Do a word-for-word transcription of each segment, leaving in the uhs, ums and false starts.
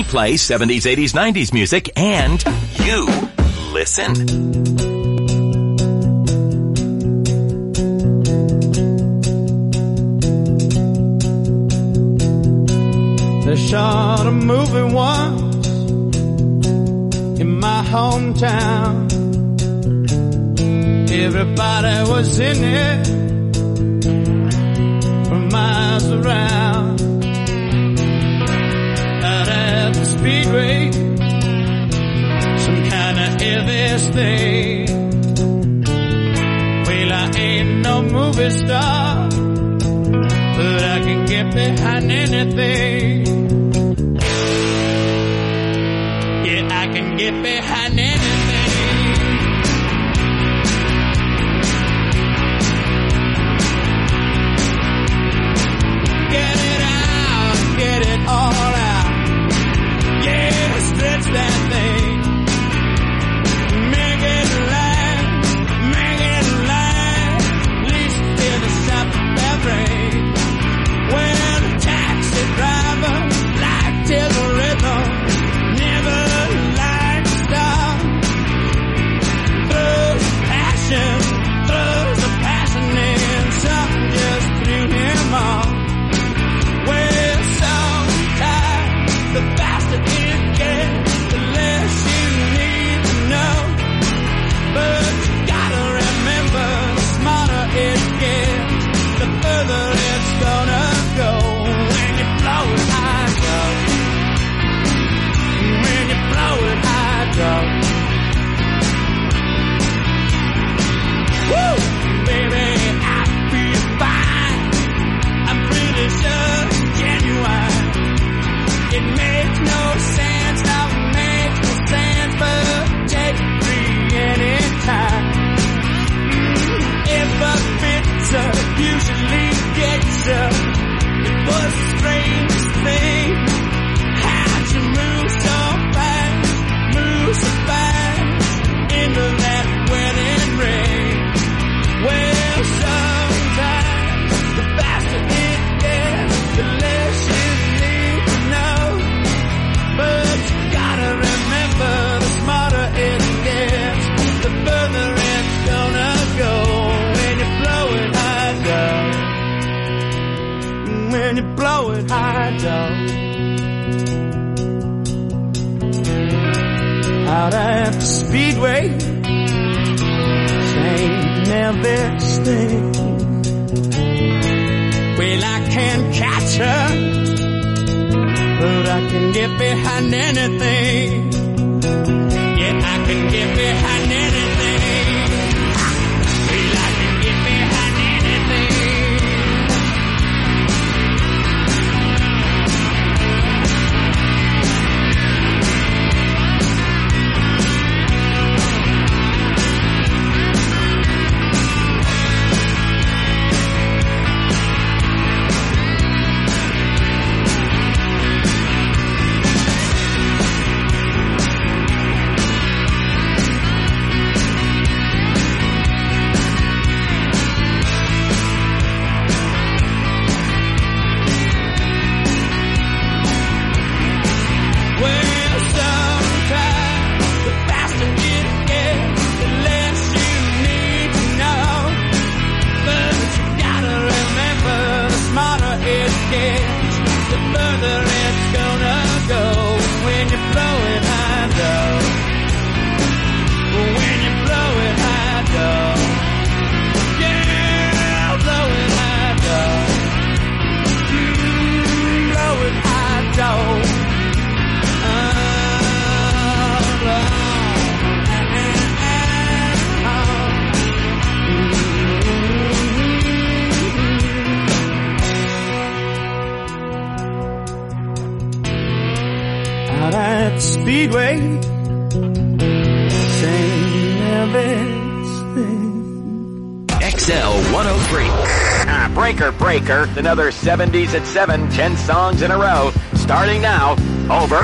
We play seventies, eighties, nineties music, and you listen. They shot a movie once in my hometown. Everybody was in it for miles around. Out at the speedway, some kind of Elvis thing. Well, I ain't no movie star, but I can get behind anything. Yeah, I can get behind anything. Get it out, get it all out. Yeah, stretch that thing. Make it last, make it last. At least till the shop bell rings. Well, the taxi driver liked his rhythm, never liked to stop. Throws passion, throws the passion in, something just threw him off. Well, sometimes the faster it gets, the less you need to know. But you gotta remember, the smarter it gets, the further it's gonna go. When you blow it high, go. When you blow it high, go. Woo! Baby, I feel fine. I'm pretty sure it's genuine. It makes no sense, how it makes no sense, but take it free anytime. Mm, if a pizza usually gets you, it was the strangest thing. How'd you move so fast, move so fast, into that wedding ring? Well, sometimes the faster it gets, the less you need to know. But you gotta remember, the smarter it gets, the further it's gonna go. When you blow it high down, when you blow it high down. Out at the speedway, saying Elvis thing. Well, I can't catch her, but I can get behind anything. Yeah, I can get behind anything. Well, I can get behind anything. Out at the speedway, saying Elvis thing. X L one oh three. Ah, breaker, breaker. Another seventies at seven, ten songs in a row. Starting now. Over.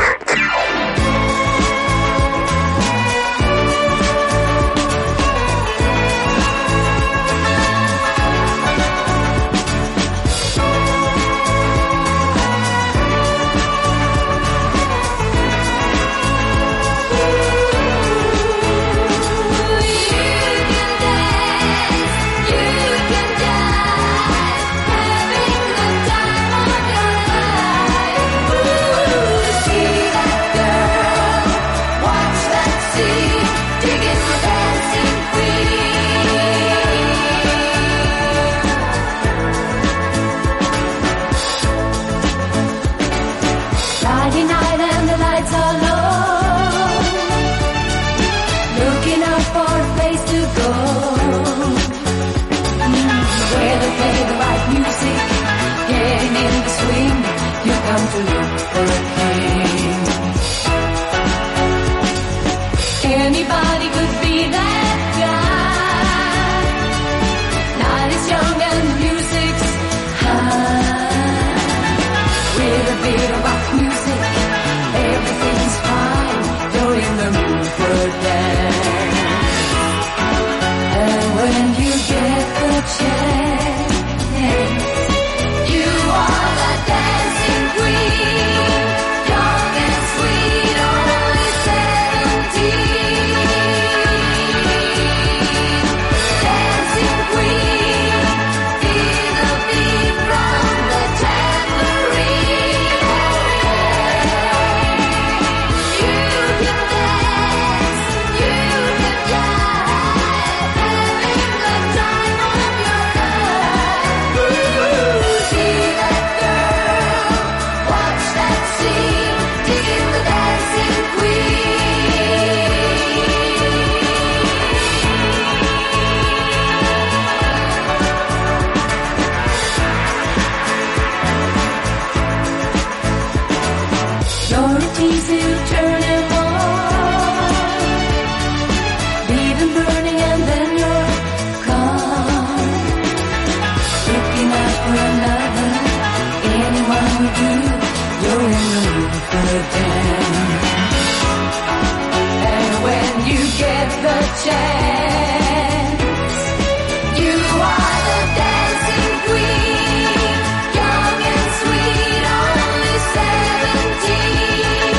easy to turn him on. Leave him burning and then you're gone. Looking out for another, anyone would do. You're in the mood for a dance. And when you get the chance, you are the dancing queen, young and sweet, only seventeen.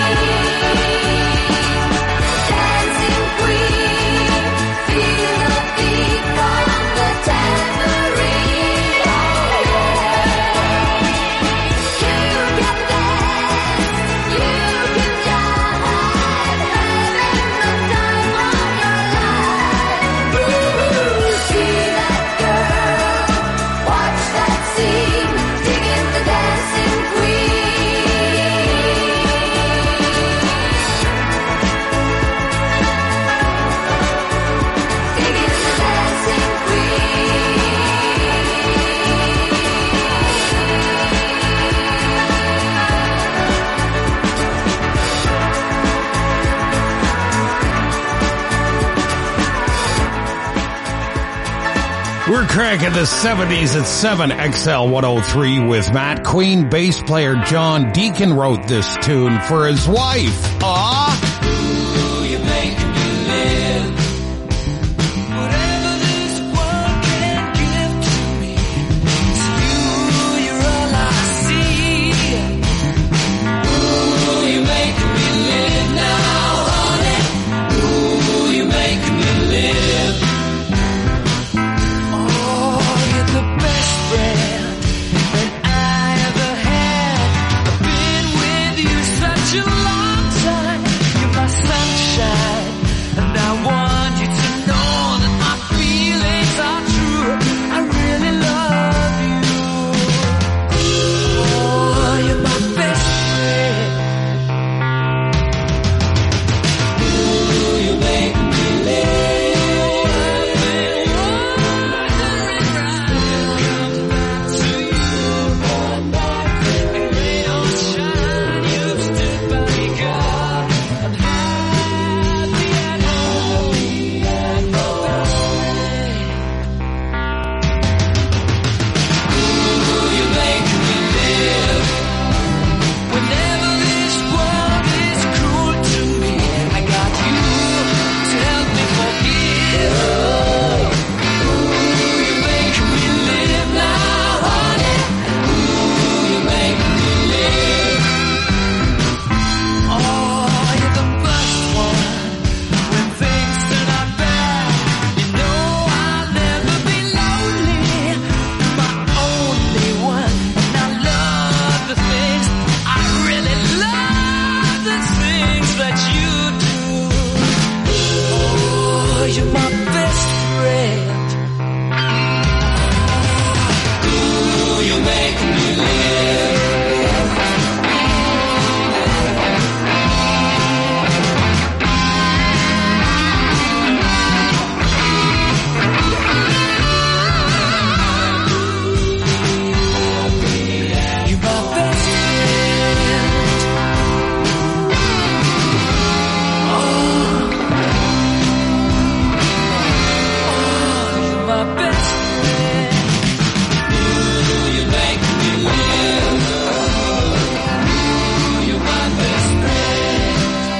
Dancing queen, feel the beat from the tambourine. Oh yeah, you can dance, you can jive, having the time of your life. Ooh, see that girl, watch that scene, digging the dancing queen. Digging the dancing queen. We're cracking the seventies at seven X L one oh three with Matt. Queen bass player John Deacon wrote this tune for his wife. Aww. You make me live. Whatever this world can give to me, it's you, you're all I see. Ooh, you make me live now, honey. Ooh, you make me live. Oh, you're the best friend that I ever had. I've been with you such a long time. You're my sunshine, and I want you to know that my feelings are true. I really love you. Oh, you're my best friend. Ooh, you make me live. Come back to you, come back to you. Rain or shine, you stood by me, God. I'm happy and happy and happy. Ooh, you make me live. Whenever this world is cruel to me, I got you to help me forgive. Ooh, you make me live now, honey. Ooh, you make me live. Oh, you're the best one. When things turn out bad, you know I'll never be lonely. You're my only one, and I love the things, I really love the things that you do. Oh, you're my best friend. Ooh, you make me live. You're my best friend. Oh, oh, you're my best friend. Ooh, you make me live. Ooh, you're my best friend.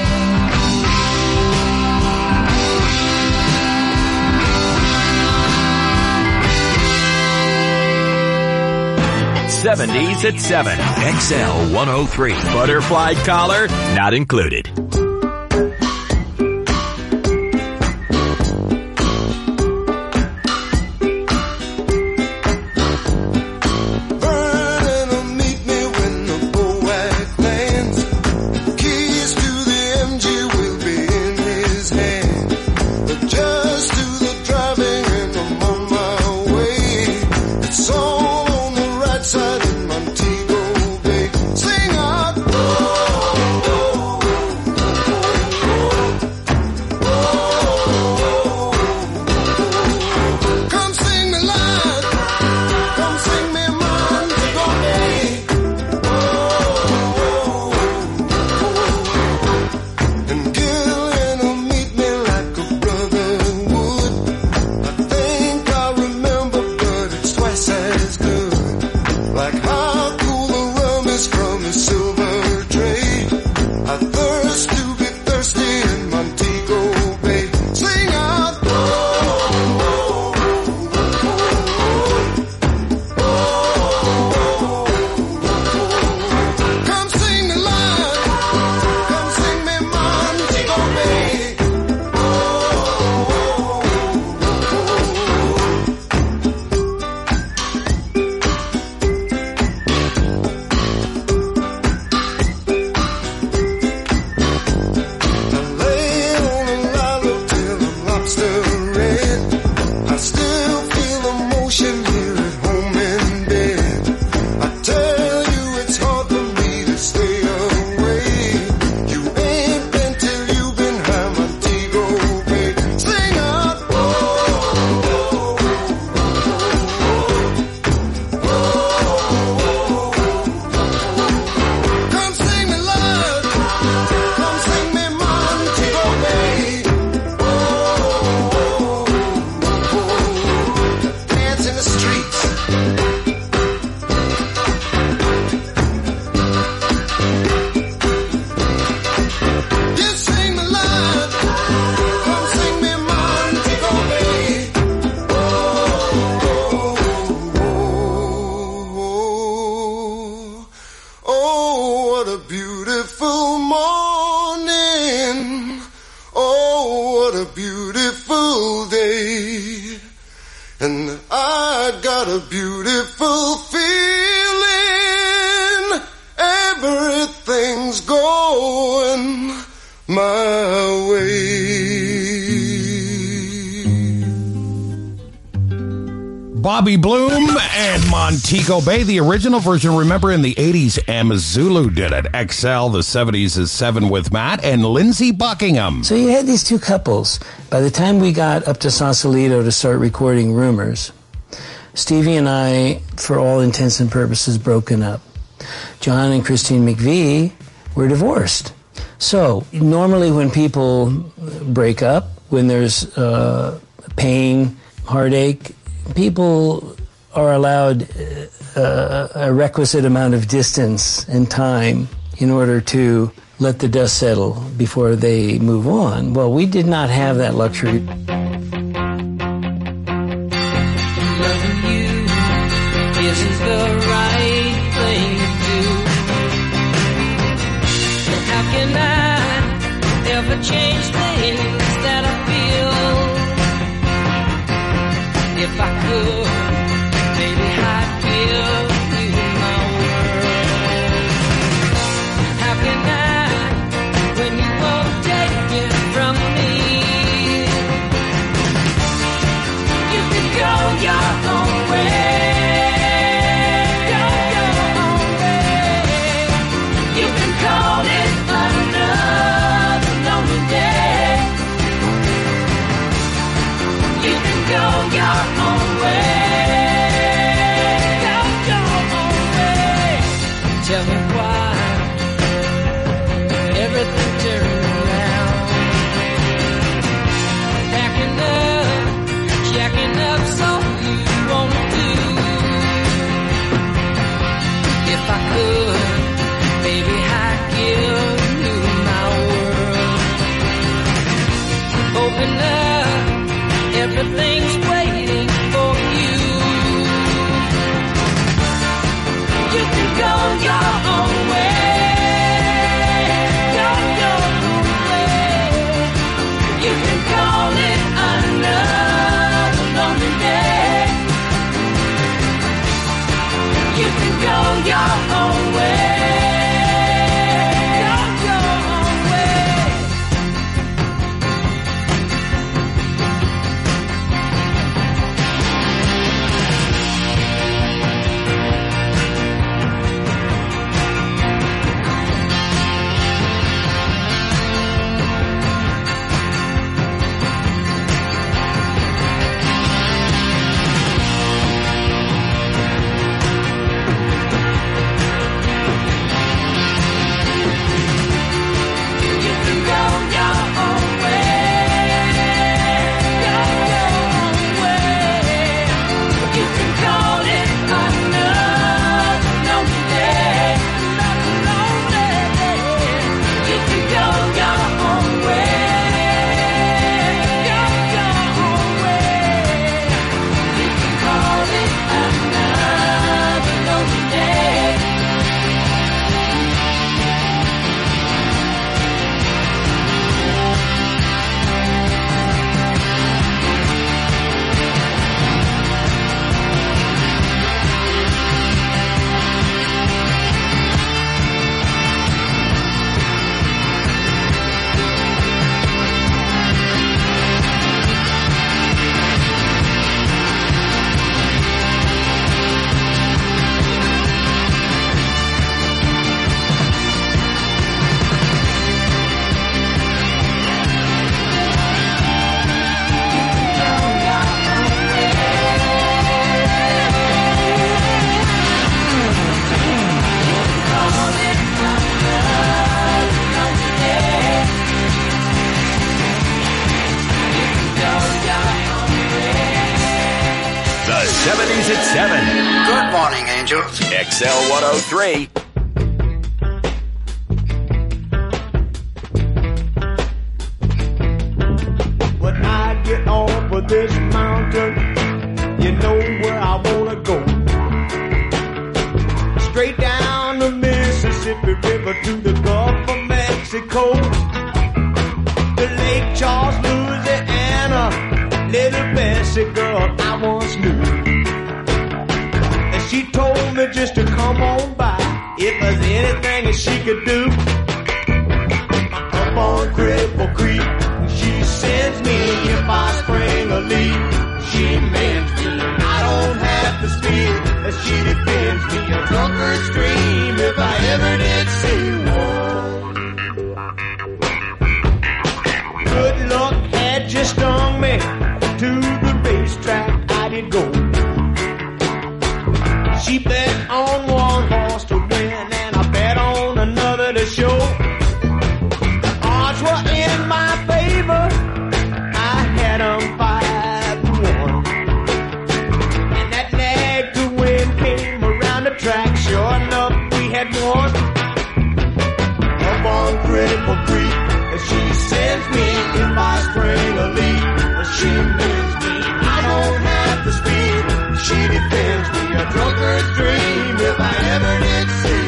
seventies at seven X L one oh three. Butterfly collar not included. Vernon will meet me when the boat lands. Keys to the M G will be in his hand. Just do the driving and I'm on my way. It's all on the right side in Montego Bay. Sing out, oh, oh, oh. I thirst to be thirsty in Montego Bay. Sing out, oh, oh, oh, oh, oh. Come sing me line, come sing me Montego Bay. Oh, oh, Bobby Bloom and Montego Bay. The original version, remember, in the eighties, Amazulu did it. X L, the seventies is seven with Matt and Lindsey Buckingham. So you had these two couples. By the time we got up to Sausalito to start recording Rumors, Stevie and I, for all intents and purposes, broken up. John and Christine McVie were divorced. So normally when people break up, when there's uh, pain, heartache, people are allowed uh, a requisite amount of distance and time in order to let the dust settle before they move on. Well, we did not have that luxury. Loving you isn't the right thing to do. How can I ever change things that I feel? If I could, maybe I'd give you my word. How can I, when you won't take it from me? You can go your own way. Go your own way. You can call it another lonely day. Jones. X L one oh three. When I get off of this mountain, you know where I wanna go. Straight down the Mississippi River to the Gulf of Mexico. The Lake Charles, Louisiana, little Bessie girl I once knew. And she told me just to come on by if there's anything that she could do. Up on Cripple Creek, she sends me if I spring a leak. She mends me, I don't have to speak, as she defends me. A drunkard's dream if I ever did see one. Good luck had just stung me. To the racetrack I did go. She bet on one horse to win, and I bet on another to show. The odds were in my favor. I had 'em five to one. And that nag to win came around the track. Sure enough, we had won. Up on Cripple Creek, and she sends me if I spring a leak. She mends me, I don't have to speak. She defends me, a drunkard's dream if I ever did see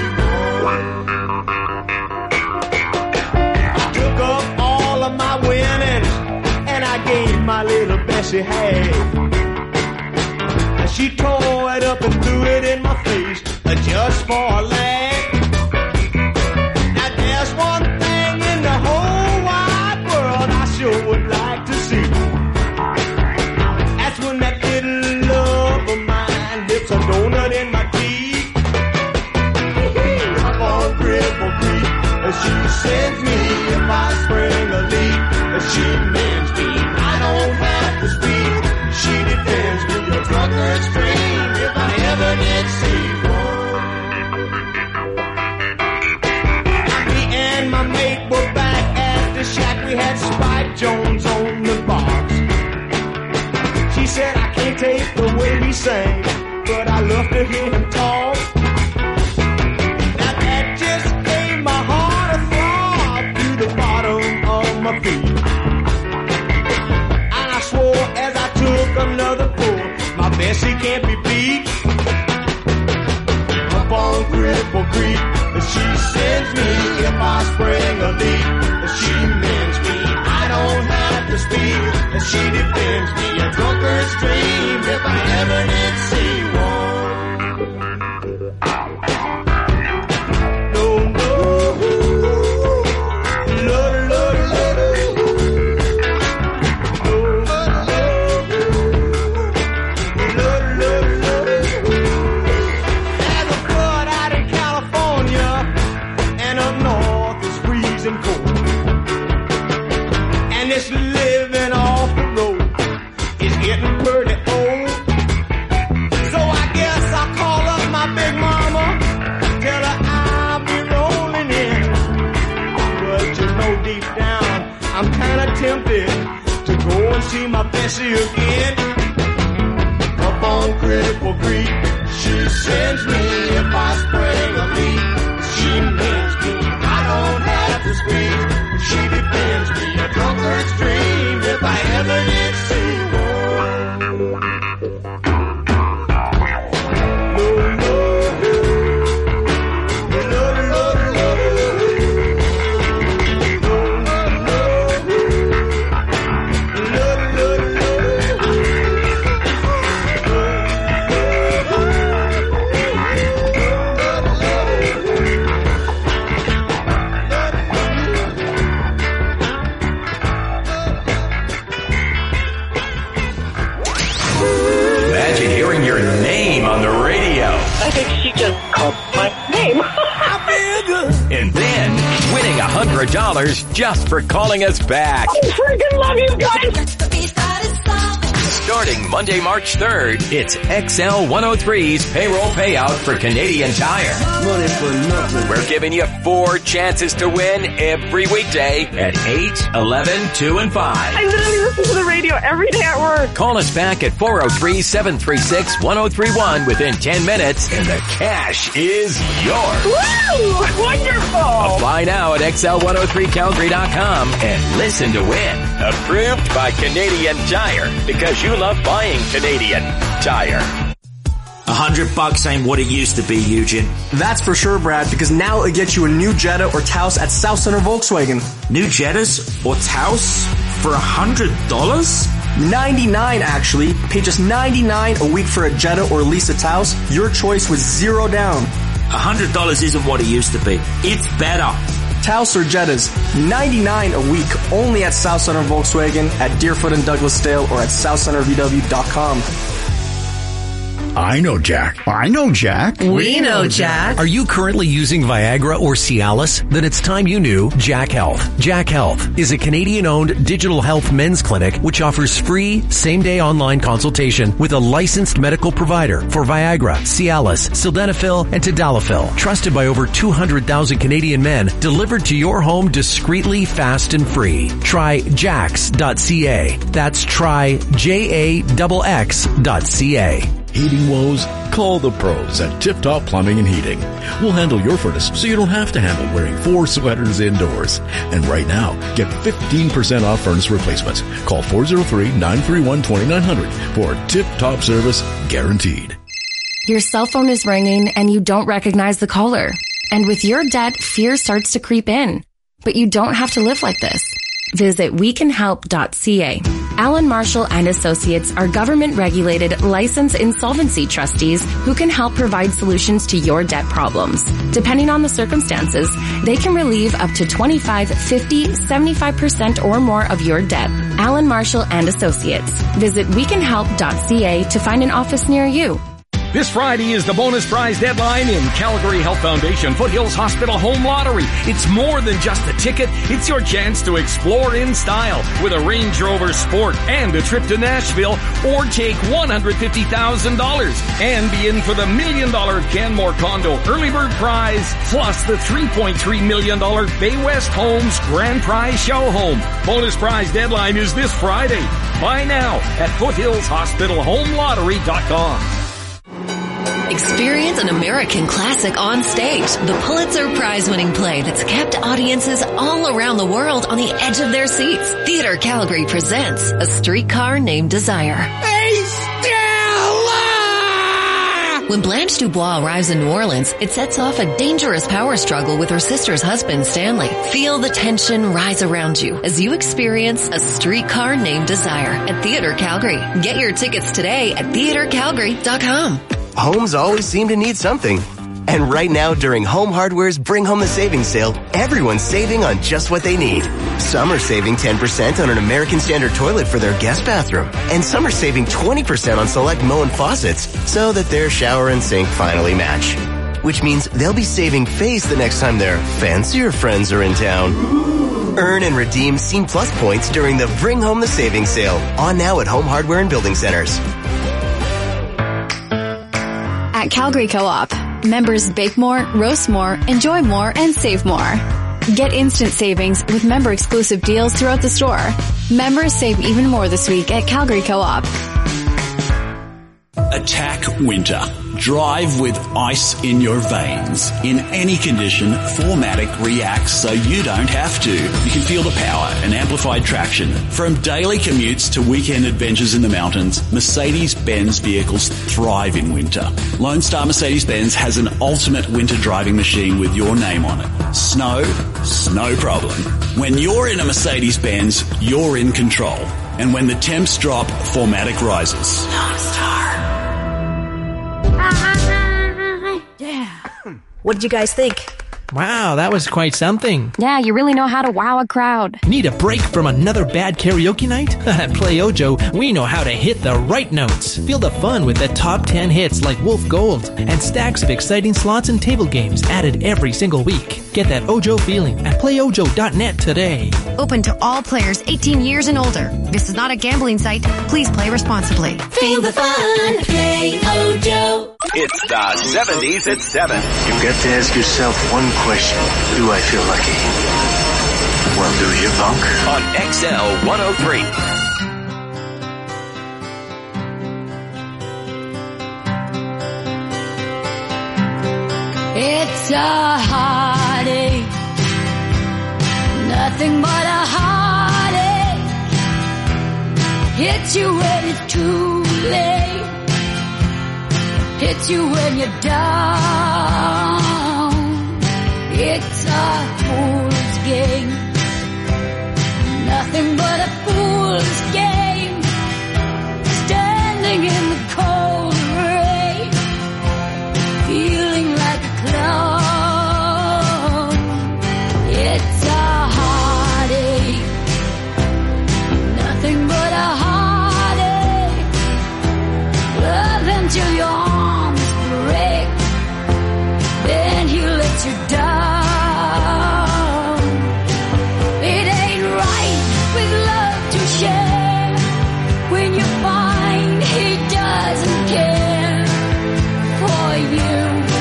one. I took up all of my winnings and I gave my little Bessie half. And she tore it up and threw it in my face uh, just for a laugh. Now there's one thing in the whole wide world I sure would like to see. When that little love of mine dips a donut in my teeth. Up on Cripple Creek, and she sends me if I spring a leak. And she mends me, I don't have to speak. She defends me, a drunkard's dream if I ever did see one. Me and my mate were back at the shack. We had Spike Jones on the box. She said, I can't take the way he sang, but I love to hear him talk. Now that just gave my heart a throb to the bottom of my feet. And I swore as I took another pull, my Bessie can't be beat. Up on Cripple Creek, she sends me if I spring a leak. She mends me, I don't have to speak. And she defends me, a drunkard's dream if I ever did see one. No, no, Lord, Lord, Lord, no, Lord, Lord, Lord. There's a flood out in California, and up north is freezing cold. And this living off the road is getting pretty old. So I guess I'll call up my big mama, tell her I'll be rolling in. But you know deep down, I'm kinda tempted to go and see my Bessie again. Up on Cripple Creek, she sends me if I spring a leak. She mends me, I don't have to speak. She defends me, a drunkard's dream if I ever did see one. No, no, no, no, no. And then winning one hundred dollars just for calling us back. I freaking love you guys. Starting Monday, March third, it's X L one oh three's payroll payout for Canadian Tire. Money for nothing. We're giving you four chances to win every weekday at eight, eleven, two, and five. I literally listen to the radio every day at work. Call us back at four oh three, seven three six, one oh three one within ten minutes and the cash is yours. Woo! Wonderful! Apply now at X L one oh three Calgary dot com and listen to win. Approved by Canadian Tire because you love buying Canadian Tire. A hundred bucks ain't what it used to be, Eugene. That's for sure, Brad, because now it gets you a new Jetta or Taos at South Center Volkswagen. New Jettas or Taos for a hundred dollars? ninety-nine actually. Pay just ninety-nine a week for a Jetta or Lisa Taos. Your choice with zero down. A hundred dollars isn't what it used to be. It's better. Taos or Jettas, ninety-nine a week, only at South Center Volkswagen, at Deerfoot and Douglasdale, or at south center v w dot com. I know Jack. I know Jack. We know Jack. Are you currently using Viagra or Cialis? Then it's time you knew Jack Health. Jack Health is a Canadian-owned digital health men's clinic which offers free same-day online consultation with a licensed medical provider for Viagra, Cialis, Sildenafil, and Tadalafil. Trusted by over two hundred thousand Canadian men, delivered to your home discreetly, fast, and free. Try jax dot c a. That's try J A X X dot C A. Heating woes? Call the pros at Tip Top Plumbing and Heating. We'll handle your furnace so you don't have to handle wearing four sweaters indoors. And right now, get fifteen percent off furnace replacements. Call four oh three, nine three one, two nine zero zero for Tip Top service guaranteed. Your cell phone is ringing and you don't recognize the caller. And with your debt, fear starts to creep in. But you don't have to live like this. Visit we can help dot c a. Allen Marshall and Associates are government-regulated, licensed insolvency trustees who can help provide solutions to your debt problems. Depending on the circumstances, they can relieve up to twenty-five, fifty, seventy-five percent or more of your debt. Allen Marshall and Associates. Visit we can help dot c a to find an office near you. This Friday is the bonus prize deadline in Calgary Health Foundation Foothills Hospital Home Lottery. It's more than just a ticket. It's your chance to explore in style with a Range Rover Sport and a trip to Nashville, or take one hundred fifty thousand dollars and be in for the million dollar Canmore Condo Early Bird Prize, plus the three point three million dollars Bay West Homes Grand Prize Show Home. Bonus prize deadline is this Friday. Buy now at foothills hospital home lottery dot com. Experience an American classic on stage. The Pulitzer Prize-winning play that's kept audiences all around the world on the edge of their seats. Theatre Calgary presents A Streetcar Named Desire. Hey, Stella! When Blanche Dubois arrives in New Orleans, it sets off a dangerous power struggle with her sister's husband, Stanley. Feel the tension rise around you as you experience A Streetcar Named Desire at Theatre Calgary. Get your tickets today at theatre calgary dot com. Homes always seem to need something. And right now, during Home Hardware's Bring Home the Savings sale, everyone's saving on just what they need. Some are saving ten percent on an American Standard toilet for their guest bathroom. And some are saving twenty percent on select Moen faucets so that their shower and sink finally match. Which means they'll be saving face the next time their fancier friends are in town. Earn and redeem Scene Plus points during the Bring Home the Savings sale. On now at Home Hardware and Building Centers. At Calgary Co-op, members bake more, roast more, enjoy more, and save more. Get instant savings with member-exclusive deals throughout the store. Members save even more this week at Calgary Co-op. Attack winter. Drive with ice in your veins. In any condition, four matic reacts so you don't have to. You can feel the power and amplified traction. From daily commutes to weekend adventures in the mountains, Mercedes-Benz vehicles thrive in winter. Lone Star Mercedes-Benz has an ultimate winter driving machine with your name on it. Snow, no problem. When you're in a Mercedes-Benz, you're in control. And when the temps drop, four matic rises. Lone Star. Yeah. What did you guys think? Wow, that was quite something. Yeah, you really know how to wow a crowd. Need a break from another bad karaoke night? At Play Ojo, we know how to hit the right notes. Feel the fun with the top ten hits like Wolf Gold and stacks of exciting slots and table games added every single week. Get that Ojo feeling at play ojo dot net today. Open to all players eighteen years and older. This is not a gambling site. Please play responsibly. Feel the fun. Play Ojo. It's the seventies at seven. You've got to ask yourself one question. Do I feel lucky? Well, do you, punk? On X L one oh three. It's a heartache, nothing but a heartache. Hits you when it's too late, hits you when you're down. It's a fool's game, nothing but a fool's game. Standing in the cold rain, feeling like a clown. It's a heartache, nothing but a heartache. Love until your arms break, then he lets you down. It ain't right with love to share when you find he doesn't care for you.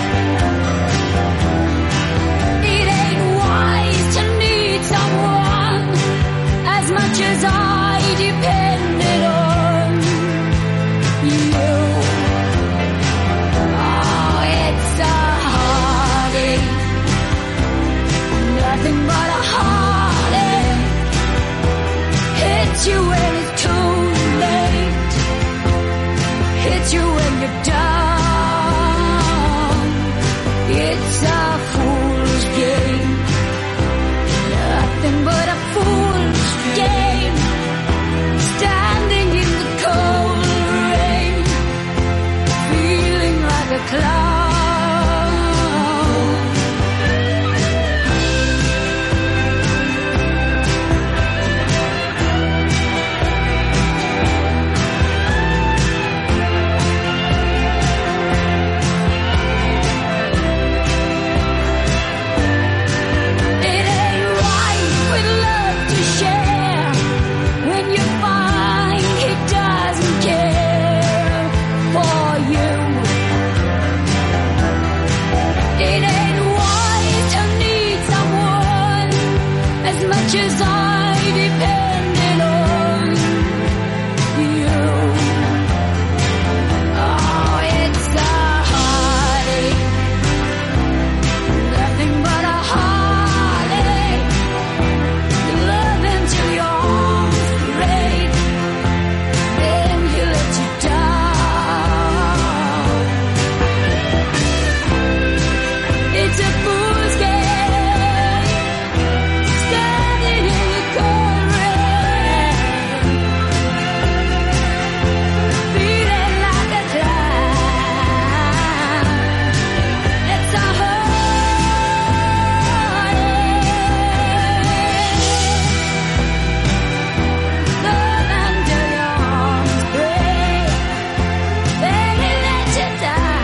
It ain't wise to need someone as much as I depended on you. Oh, it's a heartache, nothing but a heartache. Hits you when it's too late, hits you when you're down. It's a fool's game, nothing but a fool's game. Standing in the cold rain, feeling like a clown. It ain't right with love to share when you find he doesn't care for you. It ain't wise to need someone as much as I depended on you. Oh, it's a heartache, nothing but a heartache. You love until your arms break, then he lets you down. It's a fool's game, standing in the cold rain, feeling like a clown. It's a heartache, love until your arms break, then he lets you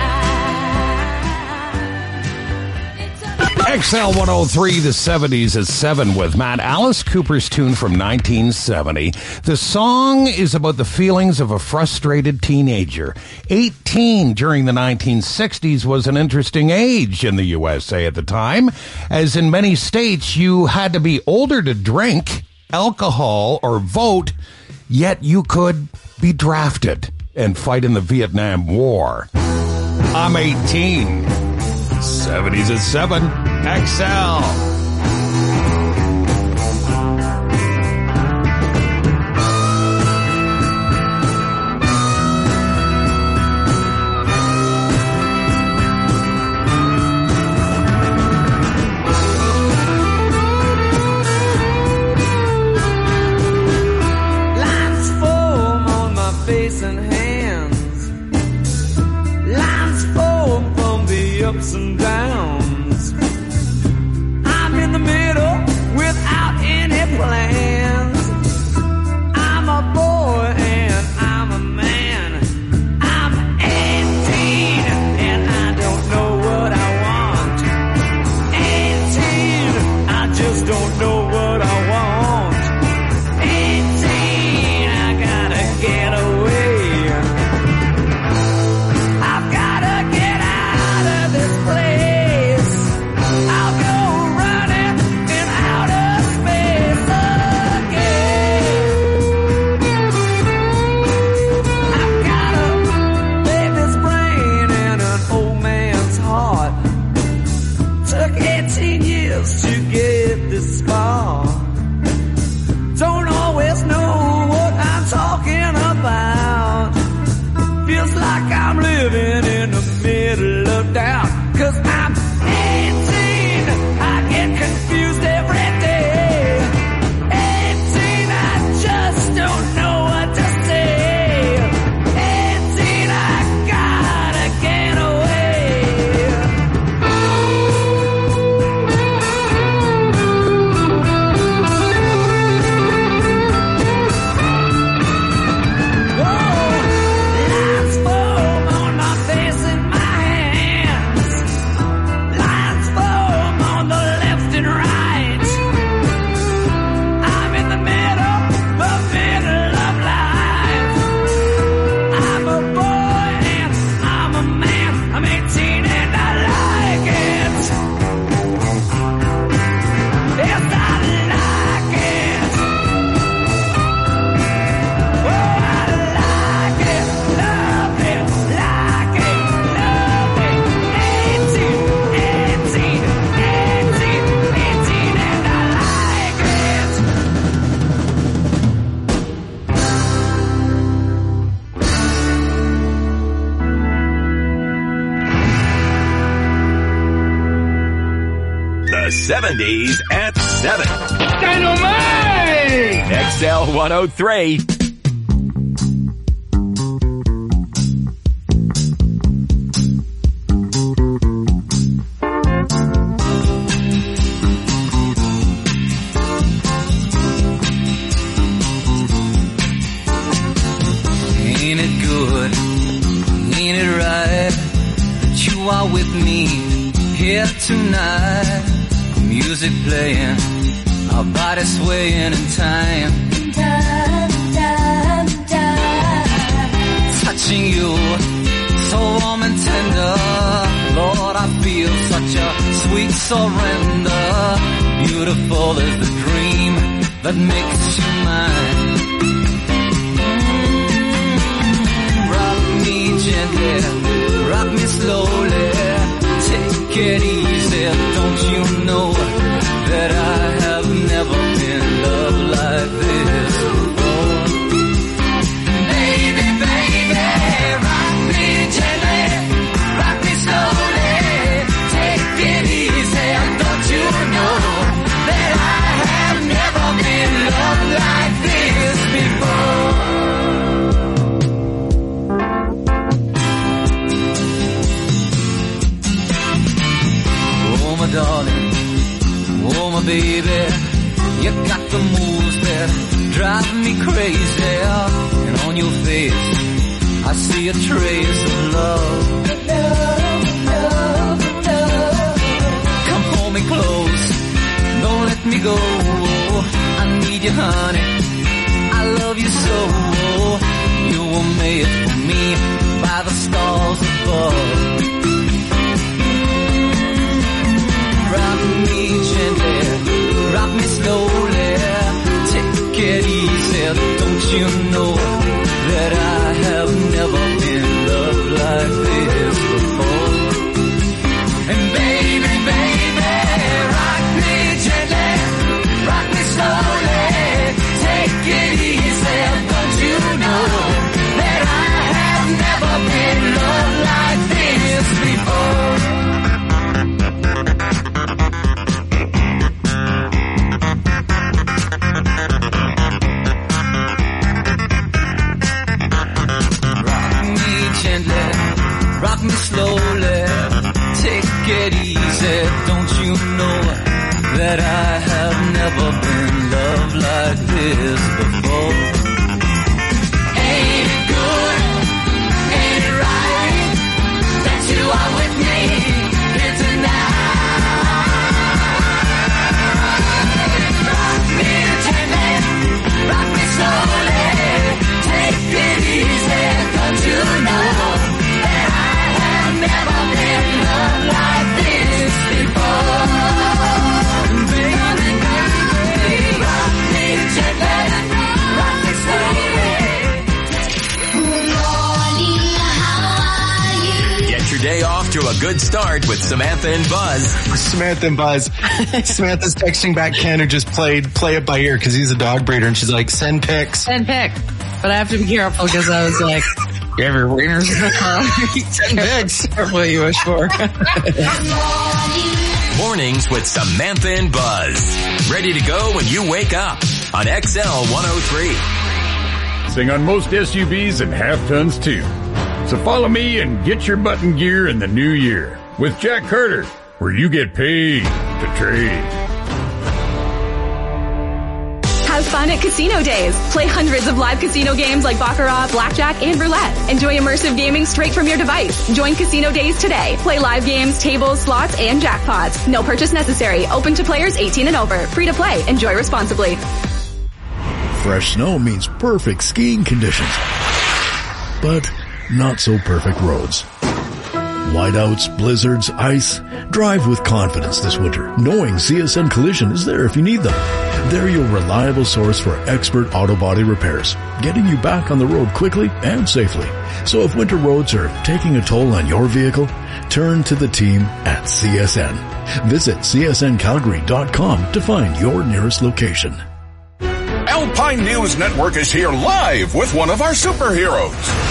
down. X L one oh three, the seventies at seven with Matt. Alice Cooper's tune from nineteen seventy. The song is about the feelings of a frustrated teenager. eighteen during the nineteen sixties was an interesting age in the U S A at the time, as in many states you had to be older to drink alcohol or vote, yet you could be drafted and fight in the Vietnam War. I'm eighteen. seventies at seven. X L. Lines form on my face and hands. Lines form from the ups and downs. I'm in the middle without any plans. I'm a boy and I'm a man. I'm eighteen and I don't know what I want. eighteen seventies at seven. Dynamite! X L one oh three. Ain't it good? Ain't it right that you are with me here tonight? Music playing, our bodies swaying in time. Time, time, time. Touching you, so warm and tender. Lord, I feel such a sweet surrender. Beautiful is the dream that makes you mine. Gently, rock me slowly, take it easy. Don't you know that I have never been loved like this before? Baby, baby, rock me gently, rock me slowly, take it easy. Don't you know that I have never been loved like this before? My darling, oh my baby, you got the moves that drive me crazy. And on your face, I see a trace of love. Love, love, love. Come hold me close, don't let me go. I need you, honey, I love you so. You were made for me by the stars above. Rock me gently, rock me slowly, take it easy. Don't you know that I have never been loved like this before? And baby, baby, rock me gently, rock me slowly, take it easy. Don't you know that I have never been loved like this before? Rock me slowly, take it easy. Don't you know that I have never been loved like this before? Ain't it good? Ain't it right that you are with me here tonight? Rock me gently, rock me slowly, take it easy. Don't you know never been loved like this before? Baby, baby, rock me gently, rock me slowly. Get your day off to a good start with Samantha and Buzz. Samantha and Buzz. Samantha's texting back Ken, who just played Play It By Ear because he's a dog breeder, and she's like, send pics. Send pic. But I have to be careful because I was like, you have your wieners in the car. Ten pigs. Careful what you wish for. Mornings with Samantha and Buzz. Ready to go when you wake up on X L one oh three. Sing on most S U Vs and half tons too. So follow me and get your button gear in the new year with Jack Carter, where you get paid to trade. Have fun at Casino Days. Play hundreds of live casino games like Baccarat, Blackjack, and Roulette. Enjoy immersive gaming straight from your device. Join Casino Days today. Play live games, tables, slots, and jackpots. No purchase necessary. Open to players eighteen and over. Free to play. Enjoy responsibly. Fresh snow means perfect skiing conditions, but not so perfect roads. Whiteouts, blizzards, ice. Drive with confidence this winter, knowing C S N Collision is there if you need them. They're your reliable source for expert auto body repairs, getting you back on the road quickly and safely. So if winter roads are taking a toll on your vehicle, turn to the team at C S N. Visit C S N Calgary dot com to find your nearest location. Alpine News Network is here live with one of our superheroes.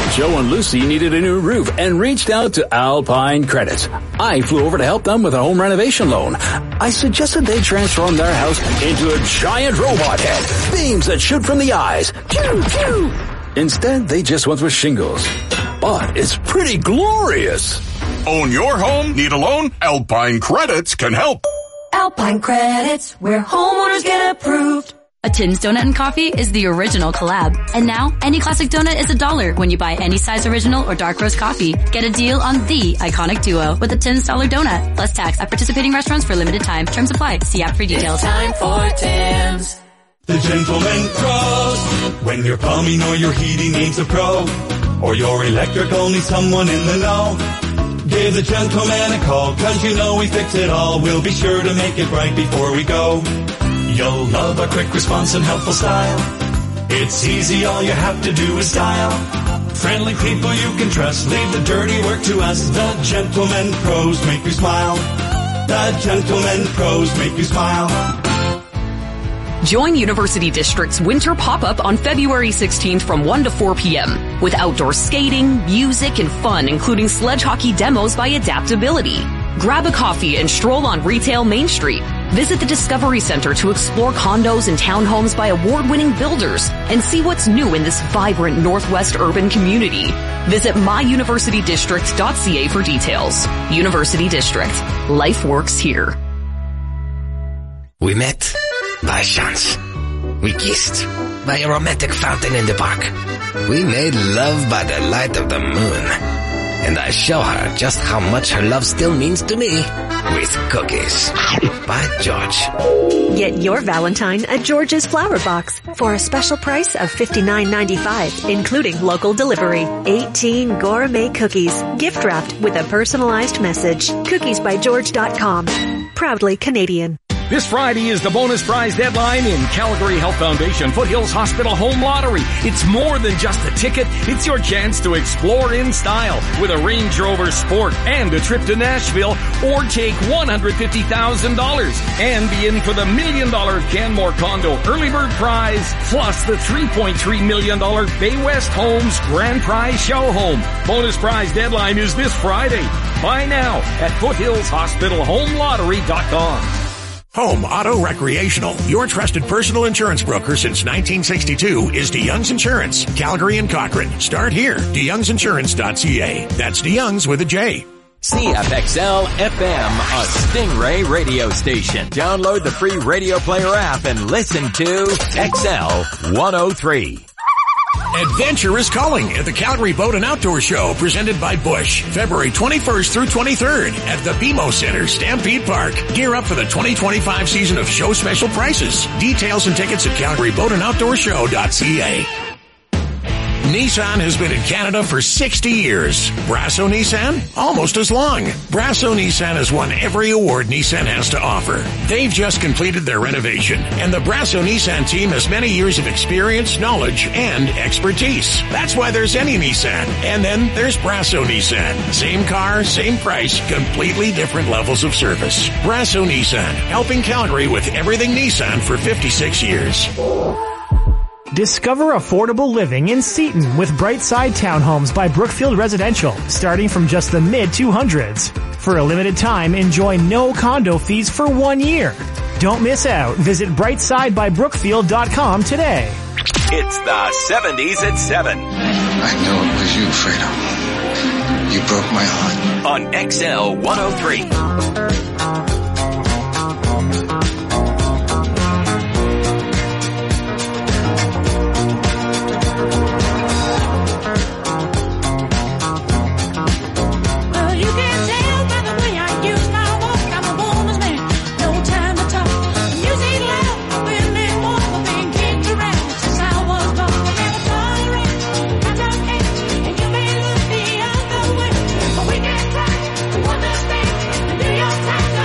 Joe and Lucy needed a new roof and reached out to Alpine Credit. I flew over to help them with a home renovation loan. I suggested they transform their house into a giant robot head, beams that shoot from the eyes. Pew, pew. Instead, they just went with shingles. But it's pretty glorious. Own your home? Need a loan? Alpine Credits can help. Alpine Credits, where homeowners get approved. A Tim's Donut and Coffee is the original collab. And now, any classic donut is a dollar when you buy any size original or dark roast coffee. Get a deal on the iconic duo with a Tim's dollar donut, plus tax at participating restaurants for limited time. Terms apply. See app for details. It's time for Tim's. The Gentleman Pros. When your plumbing or your heating needs a pro, or your electrical needs someone in the know, give the Gentleman a call, cause you know we fix it all. We'll be sure to make it right before we go. You'll love our quick response and helpful style. It's easy, all you have to do is dial. Friendly people you can trust, leave the dirty work to us. The Gentleman Pros make you smile. The Gentleman Pros make you smile. Join University District's Winter Pop-Up on February sixteenth from one to four p.m. with outdoor skating, music, and fun, including sledge hockey demos by Adaptability. Grab a coffee and stroll on retail Main Street. Visit the Discovery Center to explore condos and townhomes by award-winning builders and see what's new in this vibrant Northwest urban community. Visit my university district dot c a for details. University District. Life works here. We met by chance. We kissed by a romantic fountain in the park. We made love by the light of the moon. And I show her just how much her love still means to me with cookies. By George. Get your Valentine at George's Flower Box for a special price of fifty-nine ninety-five, including local delivery. eighteen gourmet cookies, gift wrapped with a personalized message. cookies by george dot com. Proudly Canadian. This Friday is the bonus prize deadline in Calgary Health Foundation Foothills Hospital Home Lottery. It's more than just a ticket. It's your chance to explore in style with a Range Rover Sport and a trip to Nashville, or take one hundred fifty thousand dollars and be in for the million dollar Canmore Condo Early Bird Prize, plus the three point three million dollars Bay West Homes Grand Prize Show Home. Bonus prize deadline is this Friday. Buy now at foothills hospital home lottery dot com. Home Auto Recreational, your trusted personal insurance broker since nineteen sixty-two, is DeYoung's Insurance, Calgary and Cochrane. Start here, de youngs insurance dot c a. That's DeYoung's with a J. C F X L F M, a Stingray radio station. Download the free Radio Player app and listen to X L one oh three. Adventure is calling at the Calgary Boat and Outdoor Show, presented by Busch, February twenty-first through twenty-third at the B M O Center, Stampede Park. Gear up for the twenty twenty-five season of show special prices. Details and tickets at calgary boat and outdoor show dot c a. Nissan has been in Canada for sixty years. Brasso Nissan? Almost as long. Brasso Nissan has won every award Nissan has to offer. They've just completed their renovation, and the Brasso Nissan team has many years of experience, knowledge, and expertise. That's why there's any Nissan. And then there's Brasso Nissan. Same car, same price, completely different levels of service. Brasso Nissan, helping Calgary with everything Nissan for fifty-six years. Discover affordable living in Seton with Brightside Townhomes by Brookfield Residential, starting from just the mid two hundreds. For a limited time, enjoy no condo fees for one year. Don't miss out. Visit brightside by brookfield dot com today. It's the seventies at seven. I know it was you, Fredo. You broke my heart. On X L one oh three. Time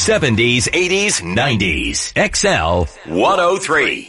seventies, eighties, nineties. X L one oh three.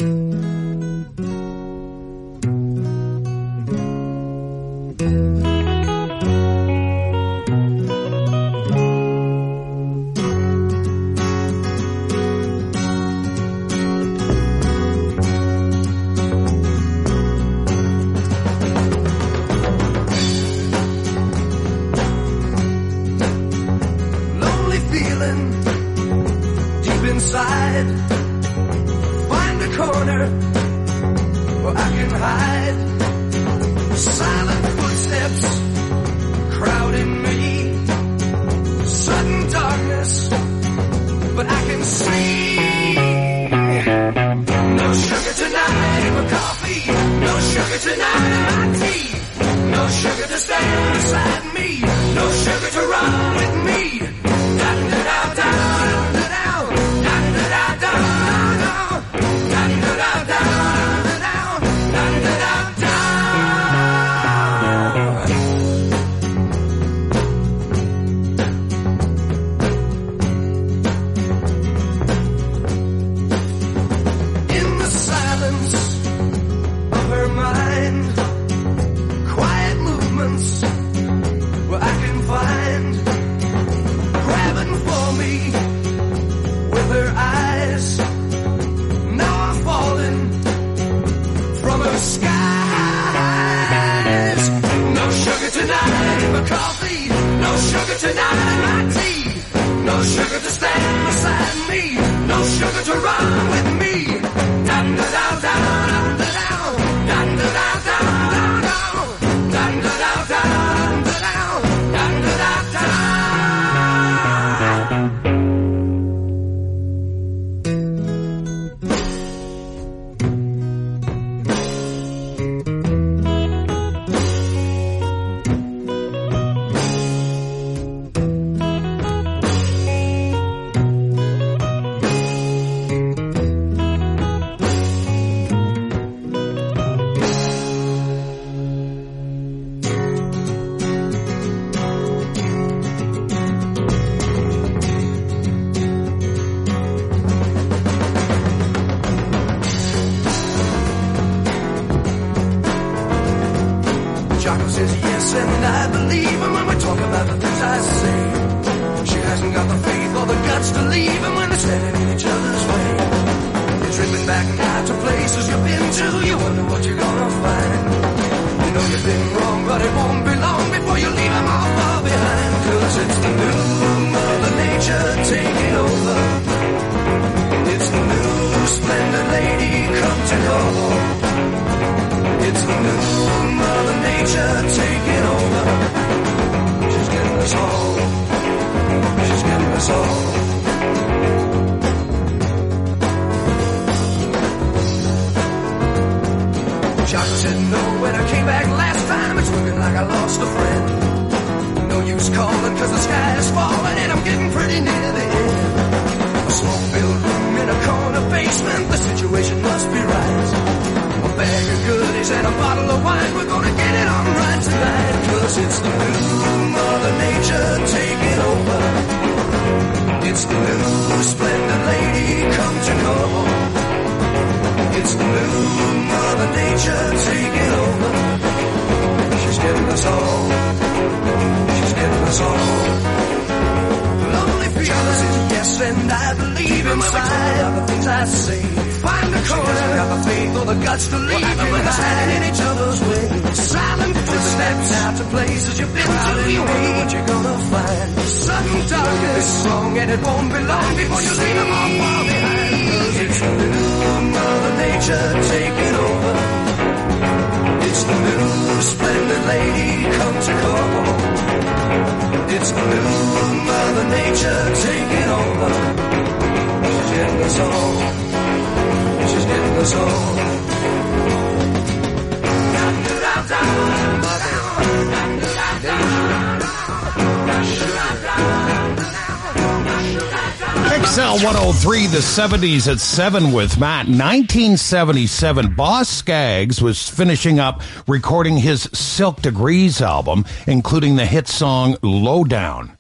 X L one oh three, the seventies at seven with Matt. nineteen seventy-seven, Boz Scaggs was finishing up recording his Silk Degrees album, including the hit song Low Down.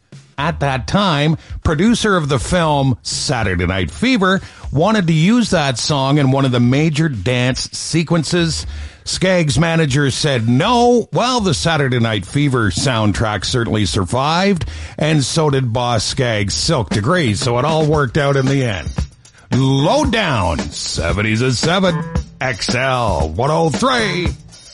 at that time, producer of the film Saturday Night Fever, wanted to use that song in one of the major dance sequences. Skaggs' manager said no. Well, the Saturday Night Fever soundtrack certainly survived, and so did Boss Skaggs' Silk Degree, so it all worked out in the end. Low Down, seventies at seven, X L one oh three.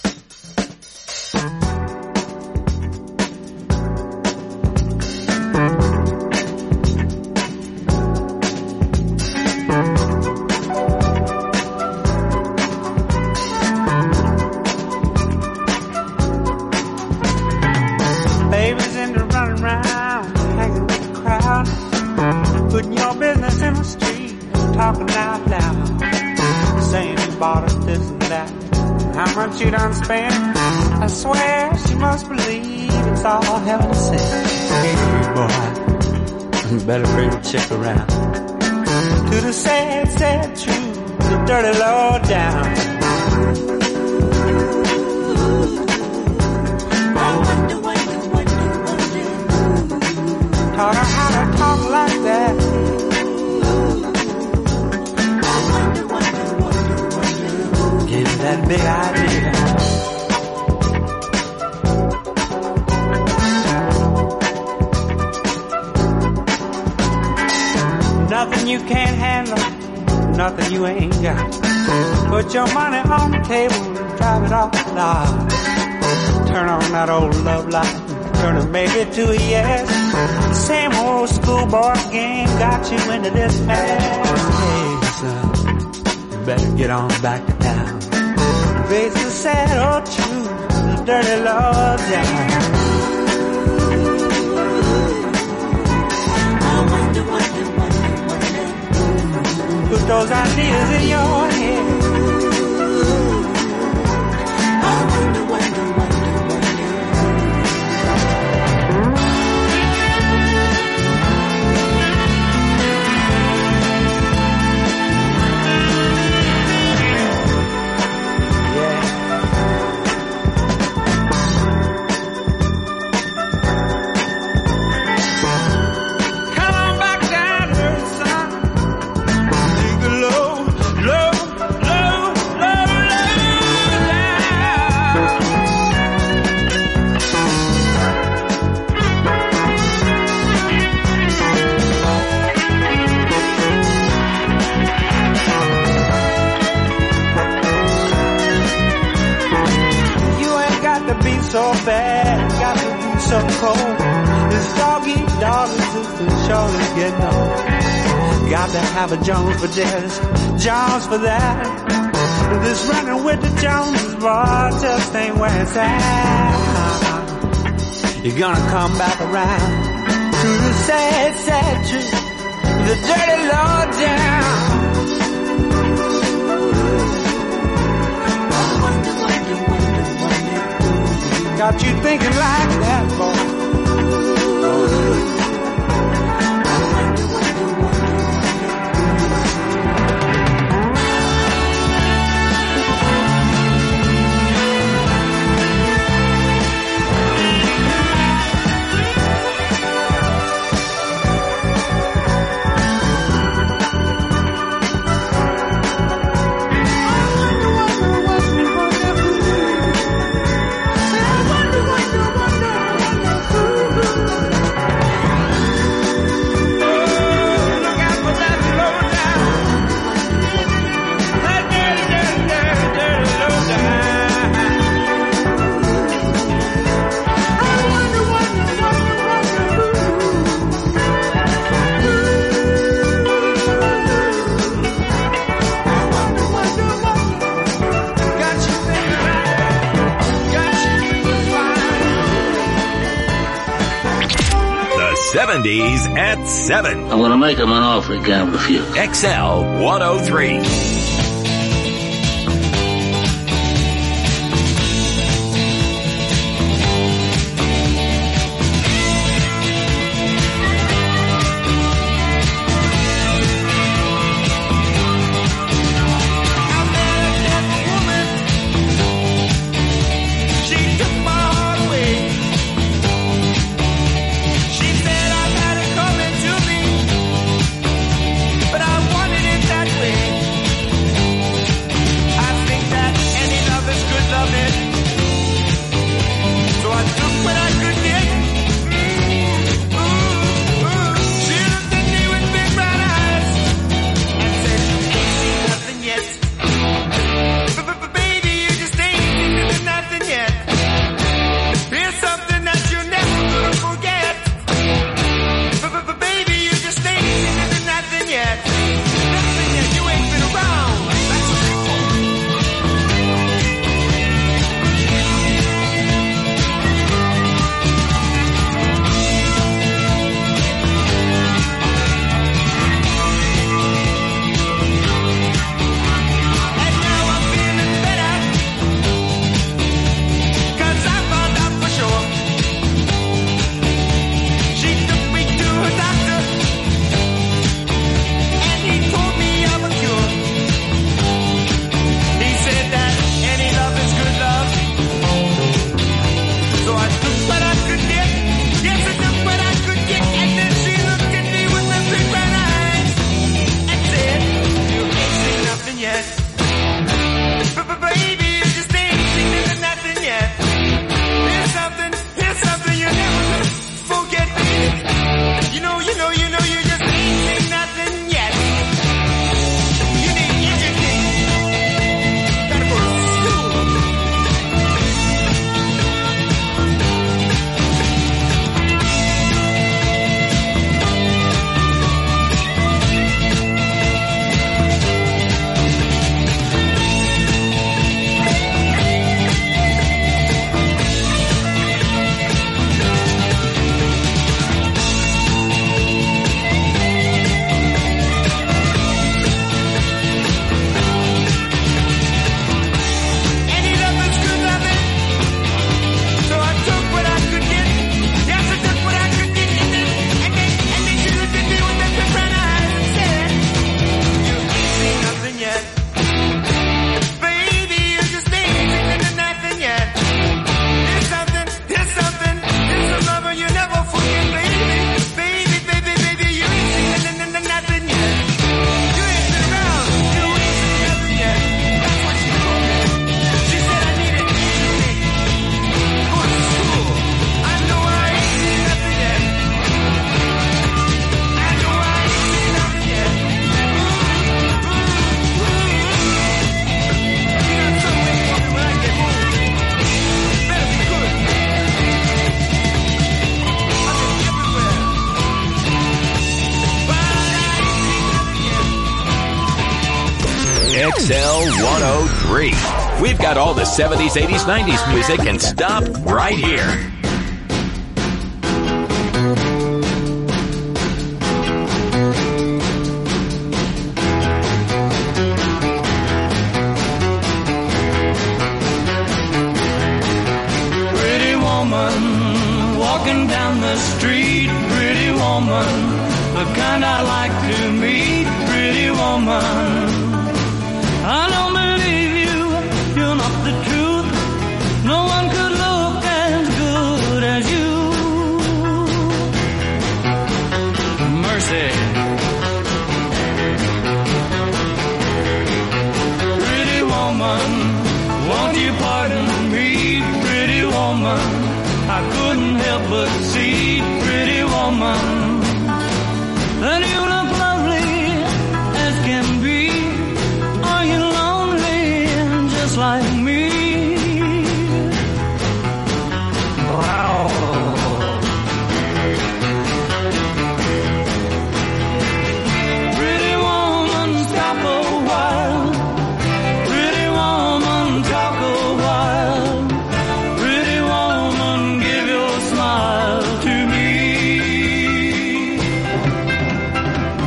Babies into running around, hanging with the crowd, putting your business in the street, talking out loud, saying you bought her this and that, how much you done spent. I swear she must believe it's all heaven sent. Hey boy, you better bring the chick around to the sad, sad truth, the dirty low down. Taught her how to talk like that. Gave her that big idea. Nothing you can't handle, nothing you ain't got. Put your money on the table and drive it off the lot. Turn on that old love light. Turn a maybe to a yes. Same old schoolboy game got you into this mess. Hey, son, you better get on back to town. Face the sad old truth, the dirty law down. Put those ideas in your head. I wonder, wonder, wonder. So bad, got to be so cold. This dog eat dog existence surely getting old. Got to have a Jones for this, Jones for that. This running with the Joneses, boy, just ain't where it's at. You're gonna come back around to the sad, sad truth, the dirty low down. Got you thinking like that, boy. seventies at seven. I'm going to make him an offer he can't refuse. X L one oh three. She took my heart away. She said I've had X L one oh three. We've got all the seventies, eighties, nineties music and stop right here. Pretty woman walking down the street. Pretty woman, the kind I like to meet. Pretty woman, I know